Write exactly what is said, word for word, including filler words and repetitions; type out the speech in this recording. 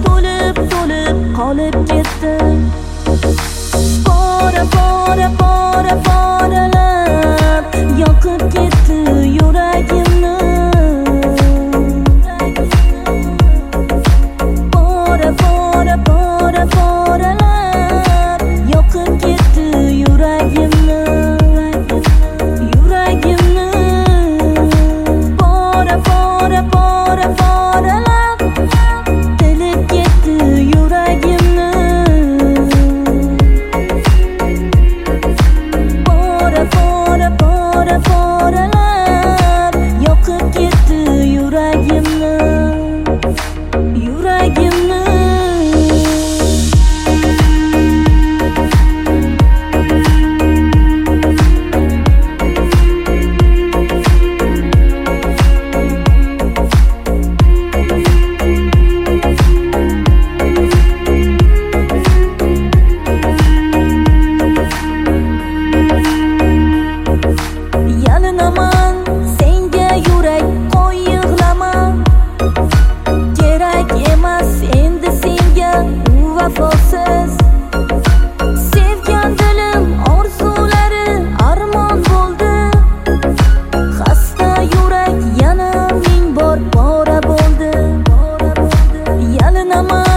to'lib to'lib qolib ketdi. Bora bora bora boralab yoqib ketdi yuragimni. Bora bora bora boralab yoqib ketdi yuragimni. Yuragimni bora bora bora boralab tilib ketdi yuragimni. Bora bora bora boralab yoqib ketdi yuragimni. Yuragimni yalinaman senga yurak qo'y yig'lama. Kerak emas endi senga u vafosiz. Sevgan dilim orzulari armon bo'ldi. Xasta yurak yana ming bor pora bo'ldi. Yalinaman